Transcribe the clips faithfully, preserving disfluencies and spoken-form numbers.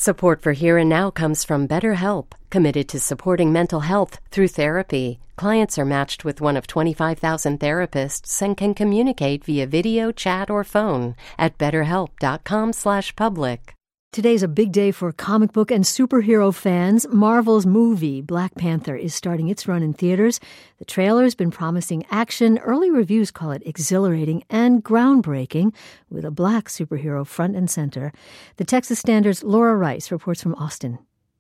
Support for Here and Now comes from BetterHelp, committed to supporting mental health through therapy. Clients are matched with one of twenty-five thousand therapists and can communicate via video, chat, or phone at betterhelp.com slash public. Today's a big day for comic book and superhero fans. Marvel's movie, Black Panther, is starting its run in theaters. The trailer's been promising action. Early reviews call it exhilarating and groundbreaking, with a black superhero front and center. The Texas Standard's Laura Rice reports from Austin.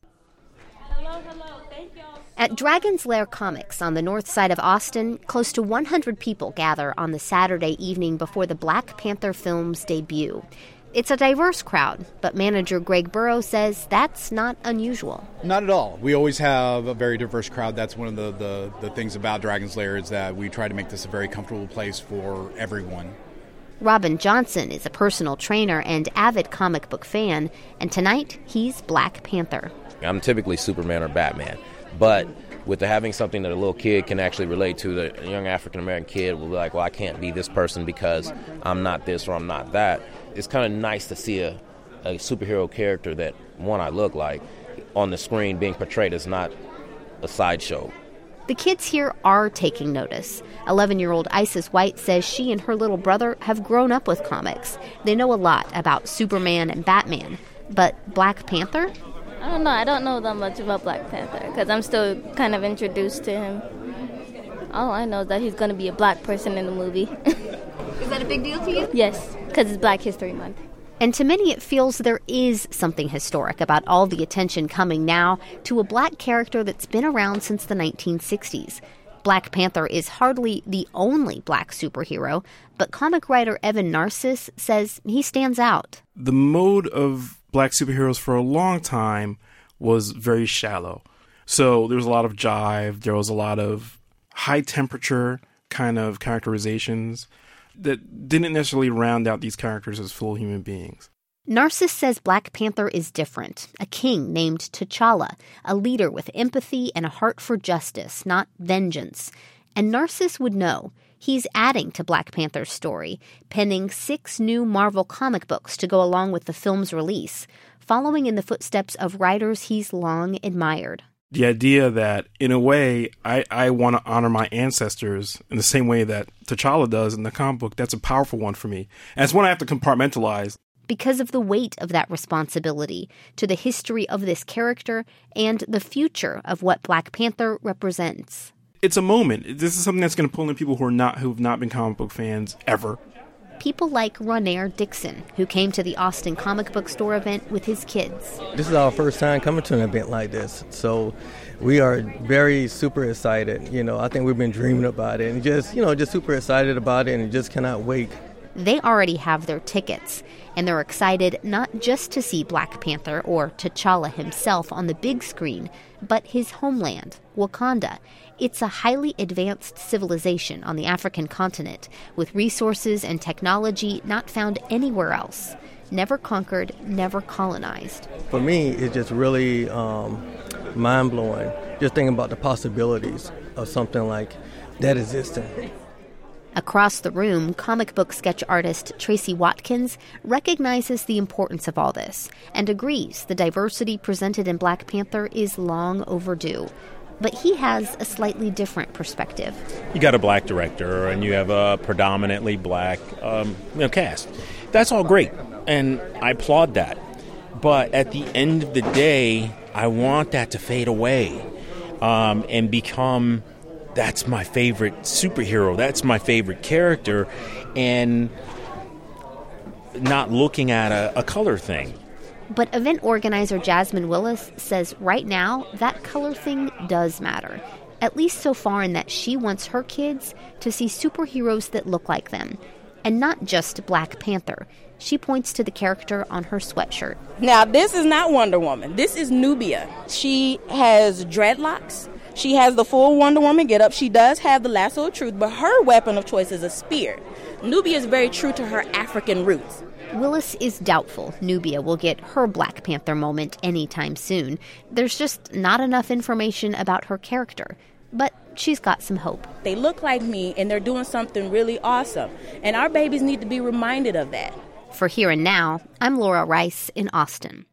Hello, hello. Thank y'all. At Dragon's Lair Comics on the north side of Austin, close to one hundred people gather on the Saturday evening before the Black Panther film's debut. It's a diverse crowd, but manager Greg Burrow says that's not unusual. Not at all. We always have a very diverse crowd. That's one of the, the, the things about Dragon's Lair is that we try to make this a very comfortable place for everyone. Robin Johnson is a personal trainer and avid comic book fan, and tonight he's Black Panther. I'm typically Superman or Batman, but with the having something that a little kid can actually relate to, the young African-American kid will be like, well, I can't be this person because I'm not this or I'm not that. It's kind of nice to see a, a superhero character that, one, I look like, on the screen being portrayed as not a sideshow. The kids here are taking notice. eleven-year-old Isis White says she and her little brother have grown up with comics. They know a lot about Superman and Batman. But Black Panther? I don't know. I don't know that much about Black Panther because I'm still kind of introduced to him. All I know is that he's going to be a black person in the movie. Is that a big deal to you? Yes, because it's Black History Month. And to many, it feels there is something historic about all the attention coming now to a black character that's been around since the nineteen sixties. Black Panther is hardly the only black superhero, but comic writer Evan Narcisse says he stands out. The mode of black superheroes for a long time was very shallow. So there was a lot of jive, there was a lot of high temperature kind of characterizations that didn't necessarily round out these characters as full human beings. Narcisse says Black Panther is different. A king named T'Challa, a leader with empathy and a heart for justice, not vengeance. And Narcisse would know. He's adding to Black Panther's story, penning six new Marvel comic books to go along with the film's release, following in the footsteps of writers he's long admired. The idea that, in a way, I, I want to honor my ancestors in the same way that T'Challa does in the comic book, that's a powerful one for me. And it's one I have to compartmentalize. Because of the weight of that responsibility to the history of this character and the future of what Black Panther represents. It's a moment. This is something that's going to pull in people who are not who've not been comic book fans ever. People like Ronaire Dixon, who came to the Austin Comic Book Store event with his kids. This is our first time coming to an event like this, so we are very super excited. You know, I think we've been dreaming about it and just, you know, just super excited about it and just cannot wait. They already have their tickets, and they're excited not just to see Black Panther or T'Challa himself on the big screen, but his homeland, Wakanda. It's a highly advanced civilization on the African continent, with resources and technology not found anywhere else. Never conquered, never colonized. For me, it's just really um, mind-blowing, just thinking about the possibilities of something like that existing. Across the room, comic book sketch artist Tracy Watkins recognizes the importance of all this and agrees the diversity presented in Black Panther is long overdue. But he has a slightly different perspective. You got a black director and you have a predominantly black um, you know, cast. That's all great, and I applaud that. But at the end of the day, I want that to fade away um, and become... That's my favorite superhero. That's my favorite character. And not looking at a, a color thing. But event organizer Jasmine Willis says right now that color thing does matter. At least so far in that she wants her kids to see superheroes that look like them. And not just Black Panther. She points to the character on her sweatshirt. Now, this is not Wonder Woman. This is Nubia. She has dreadlocks. She has the full Wonder Woman getup. She does have the lasso of truth, but her weapon of choice is a spear. Nubia is very true to her African roots. Willis is doubtful Nubia will get her Black Panther moment anytime soon. There's just not enough information about her character. But she's got some hope. They look like me, and they're doing something really awesome. And our babies need to be reminded of that. For Here and Now, I'm Laura Rice in Austin.